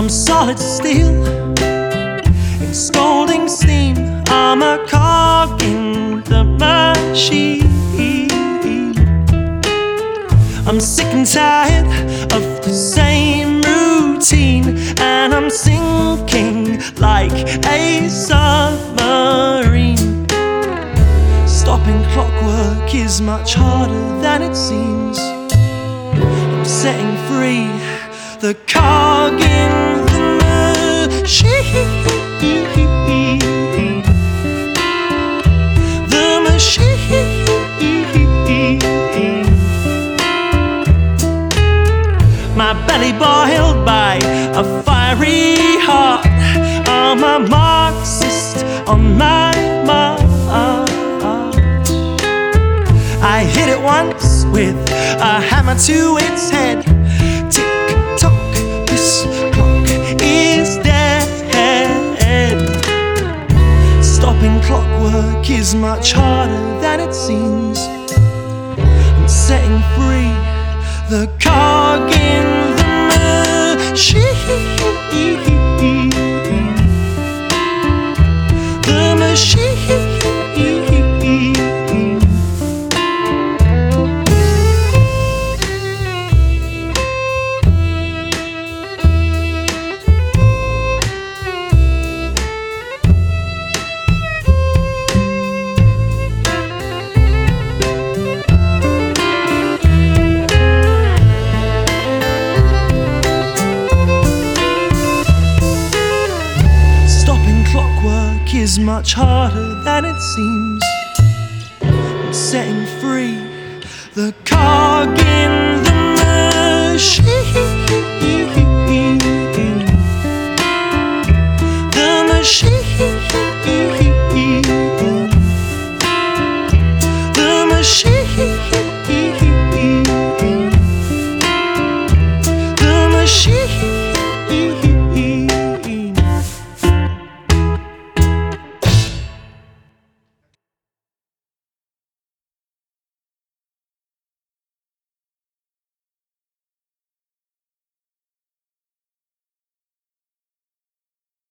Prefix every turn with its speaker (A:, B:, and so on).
A: I'm solid steel in scalding steam. I'm a cog in the machine. I'm sick and tired of the same routine, and I'm sinking like a submarine. Stopping clockwork is much harder than it seems. I'm setting free the cog in the machine. The machine. My belly boiled by a fiery heart. I'm a Marxist on my march. I hit it once with a hammer to its head. Tick tock, this clock is dead. Stopping clockwork is much harder than it seems. I'm setting free the cog in the machine. The machine. Clockwork is much harder than it seems. I'm setting free the cog in